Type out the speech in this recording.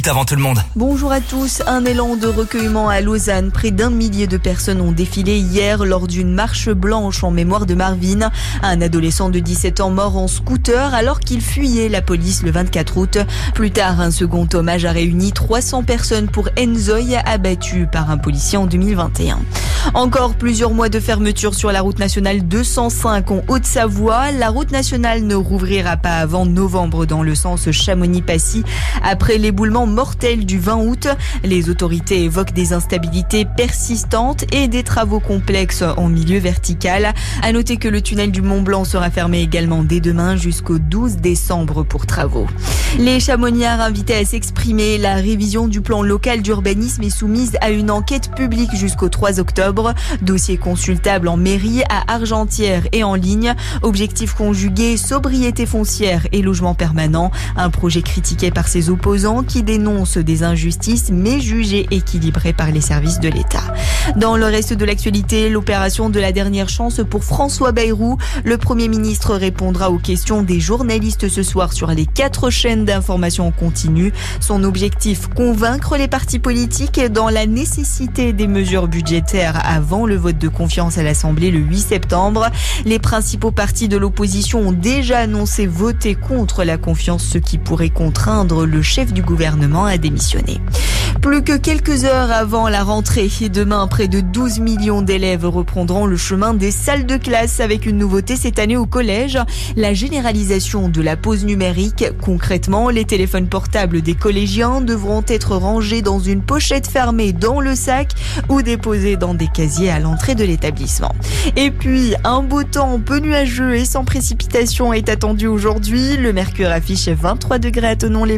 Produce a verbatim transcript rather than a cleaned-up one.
minutes avant tout le monde. Bonjour à tous. Un élan de recueillement à Lausanne. Près d'un millier de personnes ont défilé hier lors d'une marche blanche en mémoire de Marvin, un adolescent de dix-sept ans mort en scooter alors qu'il fuyait la police le vingt-quatre août. Plus tard, un second hommage a réuni trois cents personnes pour Enzoï, abattu par un policier en deux mille vingt et un. Encore plusieurs mois de fermeture sur la route nationale deux cent cinq en Haute-Savoie. La route nationale ne rouvrira pas avant novembre dans le sens Chamonix-Passy après l'éboulement mortel du vingt août. Les autorités évoquent des instabilités persistantes et des travaux complexes en milieu vertical. À noter que le tunnel du Mont-Blanc sera fermé également dès demain jusqu'au douze décembre pour travaux. Les Chamoniards invités à s'exprimer. La révision du plan local d'urbanisme est soumise à une enquête publique jusqu'au trois octobre. Dossier consultable en mairie, à Argentières et en ligne. Objectif conjugué, sobriété foncière et logement permanent. Un projet critiqué par ses opposants qui dénoncent des injustices mais jugé équilibré par les services de l'État. Dans le reste de l'actualité, l'opération de la dernière chance pour François Bayrou. Le Premier ministre répondra aux questions des journalistes ce soir sur les quatre chaînes d'information en continu. Son objectif, convaincre les partis politiques dans la nécessité des mesures budgétaires avant le vote de confiance à l'Assemblée le huit septembre. Les principaux partis de l'opposition ont déjà annoncé voter contre la confiance, ce qui pourrait contraindre le chef du gouvernement à démissionner. Plus que quelques heures avant la rentrée, demain, près de douze millions d'élèves reprendront le chemin des salles de classe avec une nouveauté cette année au collège, la généralisation de la pause numérique. Concrètement, les téléphones portables des collégiens devront être rangés dans une pochette fermée dans le sac ou déposés dans des casiers à l'entrée de l'établissement. Et puis, un beau temps peu nuageux et sans précipitation est attendu aujourd'hui. Le mercure affiche vingt-trois degrés à Thonon-les